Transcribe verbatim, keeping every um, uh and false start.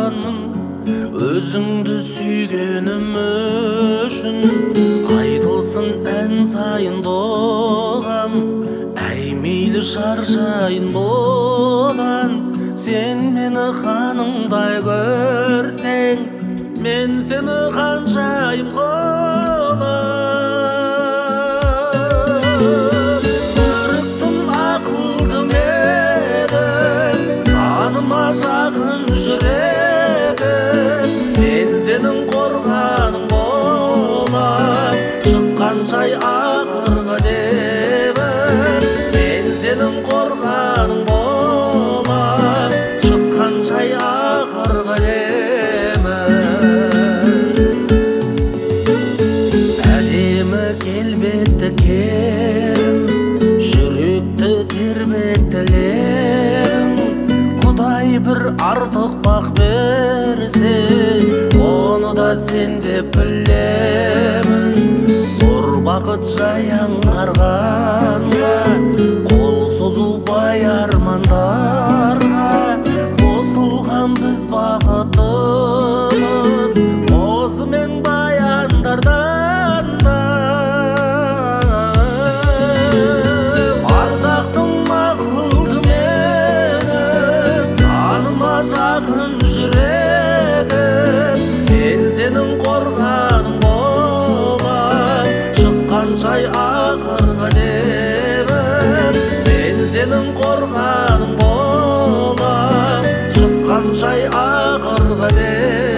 жаным, өзіңді сүйгенім үшін. Айтылсын ән сайын доғам, әй мейлі шаршайын бодан. Сен мені қаныңдай көрсең, мен сені қаншайым қолым. Көріктім ақылдым едің, жаныма жақын жүрегің. Мен сенің қорғаның болам, шыққан жай ақырғы лебің. Мен сенің қорғаның болам, шыққан жай ақырғы лебің. Әдемі келбетті керім, жүректі тербетілерің. Құдай бір артық бақ берсе, оны да сен деп білемін. Зор бақыт жаяңғарғанға, қол созу бай армандарға. Қосылған біз бақытымыз, осымен баяндардан да. Ардақтым ақылды менің, жаныма жақын жүрегім. Мен сенің қорғаның болам, шыққан жай ақырғы лебім. Мен сенің қорғаның болам, шыққан жай ақырғы лебім.